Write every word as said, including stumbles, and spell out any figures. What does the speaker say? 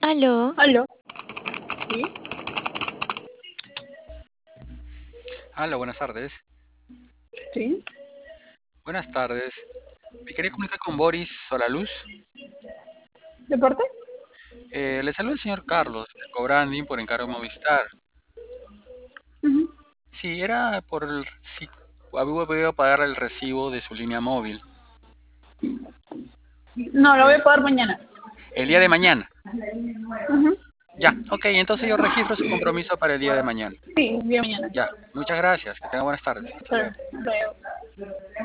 Aló, Aló, sí, Hola, buenas tardes. sí. Buenas tardes. Me quería comunicar con Boris Solaluz. ¿De parte? Eh, le saluda el señor Carlos, de Cobranding, por encargo de Movistar. Ujú. Sí, era por el, si había podido pagar el recibo de su línea móvil. No, lo voy a Eh, pagar mañana. el día de mañana. Ujú. Ya, ok, entonces yo registro su compromiso para el día de mañana. Sí, día mañana. Ya, muchas gracias. Que tenga buenas tardes. Hasta Claro, luego. luego.